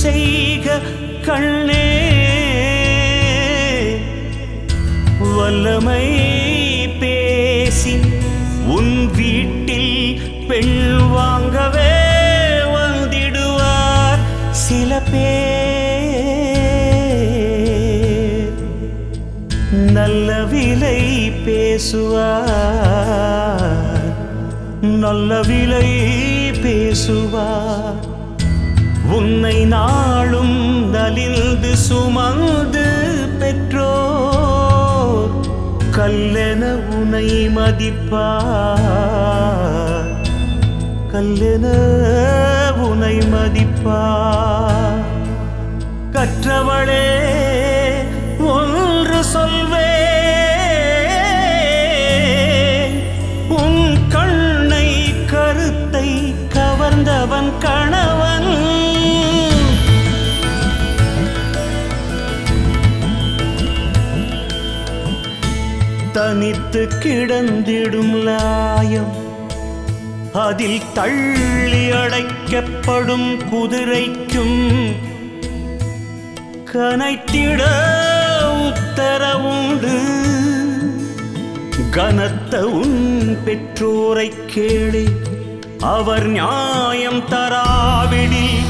செய்க கண்ணே வல்லமை பேசி உன் வீட்டில் பெண் வாங்கவே வந்திடுவார் சில பேர் நல்ல விலை பேசுவார் நல்ல விலை பேசுவார் உன்னை நாளும் நலிந்து சுமந்து பெற்றோர் கல்லென உனை மதிப்பார் கல்லென உனை மதிப்பார் கற்றவளே ஒன்று சொல்வேன் உன் கண்ணை கருத்தை கவர்ந்தவன் கணவன் தனித்து கிடந்திடும் லாயம் அதில் தள்ளி அடைக்கப்படும் குதிரைக்கும் கனைத்திட உத்தரவுண்டு கனத்த உன் பெற்றோரை கேளு அவர் நியாயம் தராவிடில்